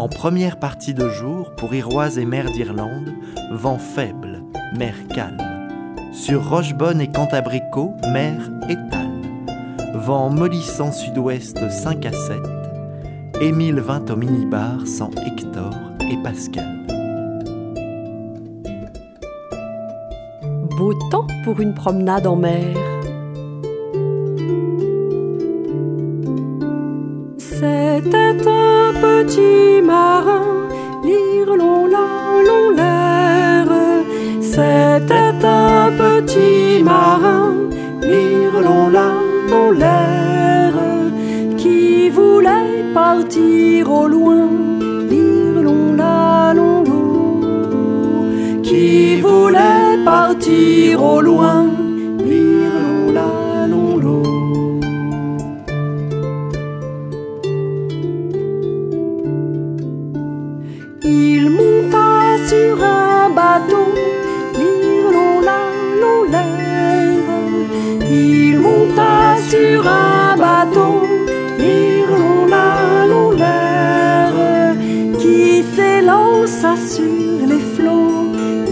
En première partie de jour, pour Iroise et mer d'Irlande, vent faible, mer calme. Sur Rochebonne et Cantabrico, mer étale. Vent mollissant sud-ouest 5 à 7. Émile vint au minibar sans Hector et Pascal. Beau temps pour une promenade en mer. C'était un petit marin, l'Irlon-la-long-l'air. C'était un petit marin, l'Irlon-la-long-l'air, qui voulait partir au loin, l'Irlon-la-long-l'eau, qui voulait partir au loin, l'Irlon-la-long-l'eau. Il monta sur un bateau, l'Irlon-la-long-l'air. Il monta sur un bateau, l'Irlon-la-long-l'air, qui s'élança sur les flots,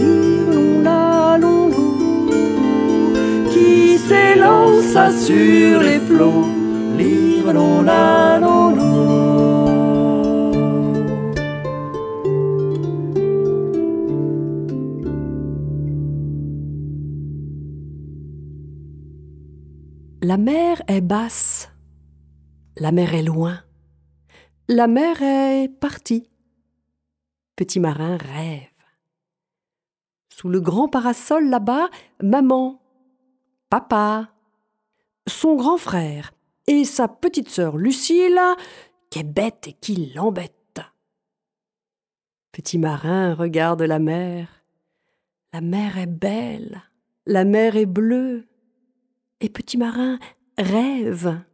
l'Irlon-la-long-l'eau, qui s'élança sur les flots, l'Irlon-la-long-l'eau. La mer est basse, la mer est loin, la mer est partie. Petit marin rêve. Sous le grand parasol là-bas, maman, papa, son grand frère et sa petite sœur Lucille, qui est bête et qui l'embête. Petit marin regarde la mer. La mer est belle, la mer est bleue. Et petit marin rêve.